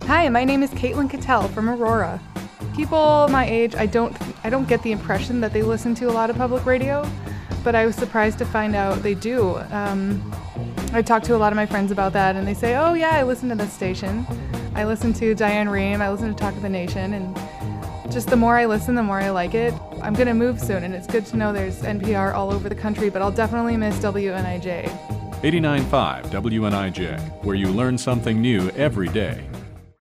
Hi, my name is Caitlin Cattell from Aurora. People my age, I don't get the impression that they listen to a lot of public radio, but I was surprised to find out they do. I talked to a lot of my friends about that, and they say, oh yeah, I listen to this station. I listen to Diane Rehm, I listen to Talk of the Nation, and just the more I listen, the more I like it. I'm going to move soon, and it's good to know there's NPR all over the country, but I'll definitely miss WNIJ. 89.5 WNIJ, where you learn something new every day.